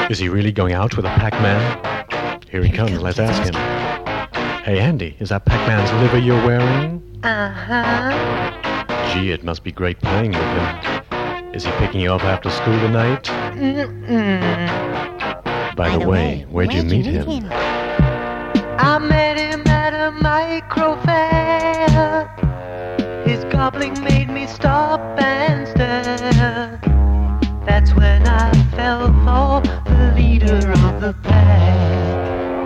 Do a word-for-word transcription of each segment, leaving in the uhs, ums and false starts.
Is he really going out with a Pac-Man? Here he comes, let's ask him. Hey Andy, is that Pac-Man's liver you're wearing? Uh-huh. Gee, it must be great playing with him. Is he picking you up after school tonight? Mm-mm. By, By the, the way, way, where'd, where'd you meet, you meet him? him? I met him at a micro fair. His gobbling made me stop and stare. That's when I fell for the leader of the pack.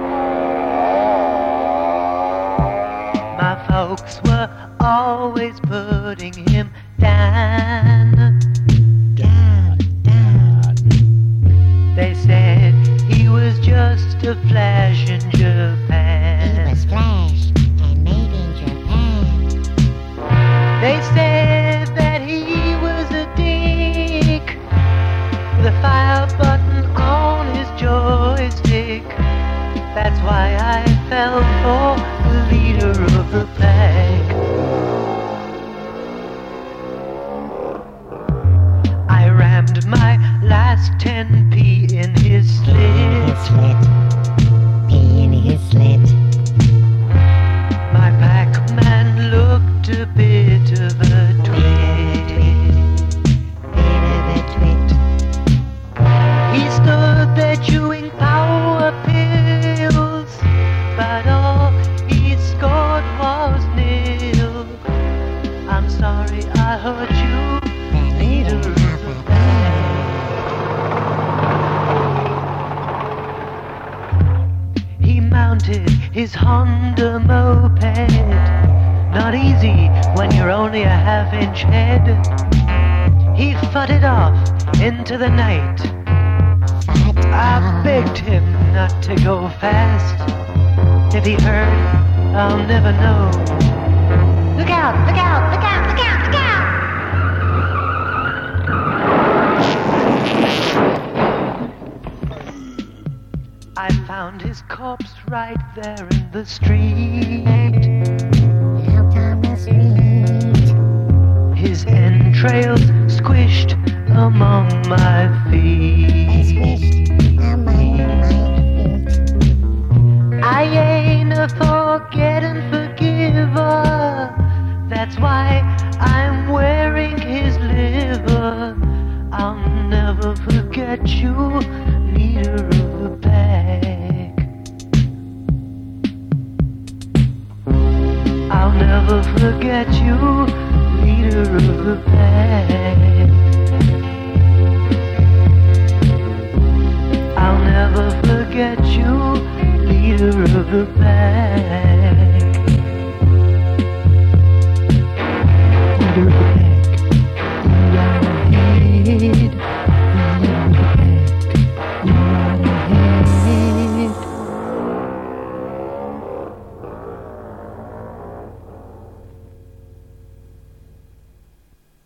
My folks were always putting him down. Down, down. They said he was just a flash in Japan. He was flash and made in Japan. They said that he was a dick with a fire button on his joystick. That's why I fell for the leader of the pack. I rammed my last ten p in his slit. His slit. P in his slit. My Pac-Man looked a bit of a twit. Bit of a twit. He stood there chewing power pills, but all he scored was nil. I'm sorry I hurt you, leader of the pack. He mounted his Honda moped. Not easy when you're only a half-inch head. He futted off into the night. I begged him not to go fast. If he heard, I'll never know. Look out, look out, look out, look out, look out! I found his corpse right there in the street. Out on the street. His entrails squished among my feet. Squished among my feet. I ain't a forget and forgiver. That's why I'm wearing his liver. I'll never forget you, leader of the pack. I'll never forget you, leader of the pack. I'll never forget you, leader of the pack. Leader of the pack, in your head.